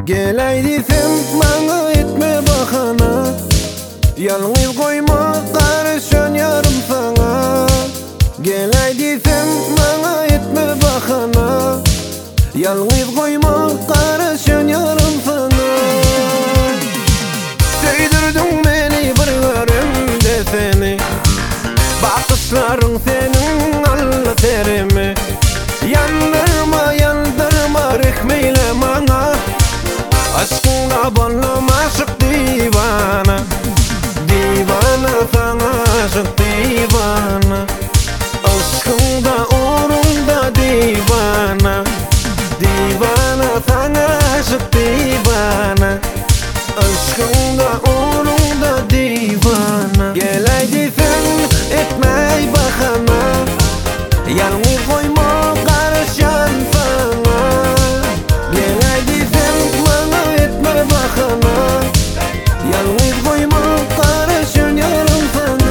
Gelay desem bana etme bahana, yalnız koyma karışan yarım sana. Gelay desem bana etme bahana, yalnız koyma karışan yarım sana. Söydürdün beni bir görümde seni, bakışların senin Allah terimi. Yandırma yandırma rehmeyle bana, aşkına bollum aşık divana. Divana sana aşık divana, aşkında uğrunda divana. Divana sana aşık divana, aşkında uğrunda divana. Gelay desen etmey bahana, yalnız koyma karışan sana. Gelay desen bana etme bahana, yalnız koyma karışan yarım sana.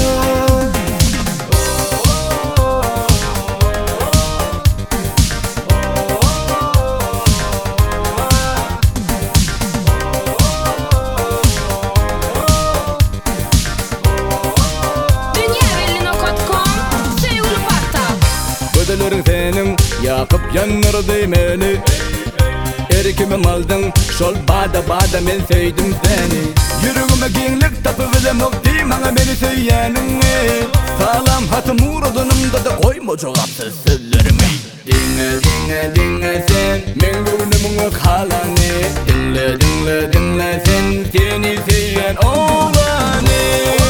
Gözlerin senin yakıp yanırdı meni. Erkimim aldın şol bada bada men söydim seni. Yüreğime genlik tapıvele nokti bana beni söyleyenin. Salam hatım uğradınımda da koyma cevapsız sözlerimi. Dinle dinle dinle sen men gönlümün kalanı. Dinle dinle dinle sen seni söyleyen olanı.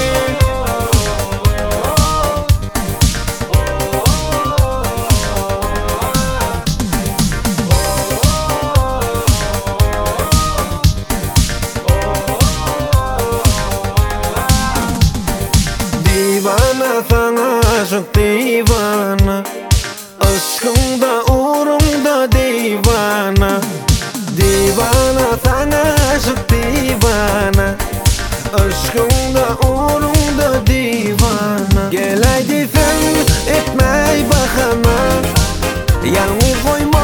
Divana sana aşık divana, aşkında uğrunda divana. Divana sana aşık divana, aşkında uğrunda divana. Gelay desen etmey bahana, yalnız koyma